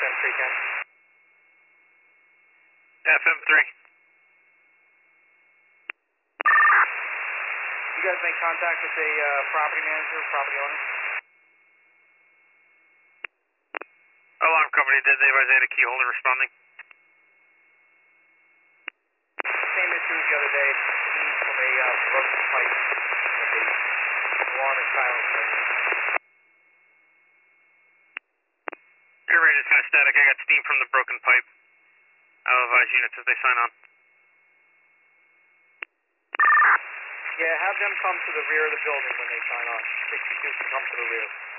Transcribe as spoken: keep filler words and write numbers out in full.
M three Ken. F M three. You guys make contact with the uh, property manager, property owner? Alarm company, did they advise they had a key holder responding? Same issue as the other day, key from a uh, broken pipe with the alarm and silence ring. Your range is kind of static. I got steam from the broken pipe. I'll advise units as they sign on. Yeah, have them come to the rear of the building when they sign on. sixty-two can come to the rear.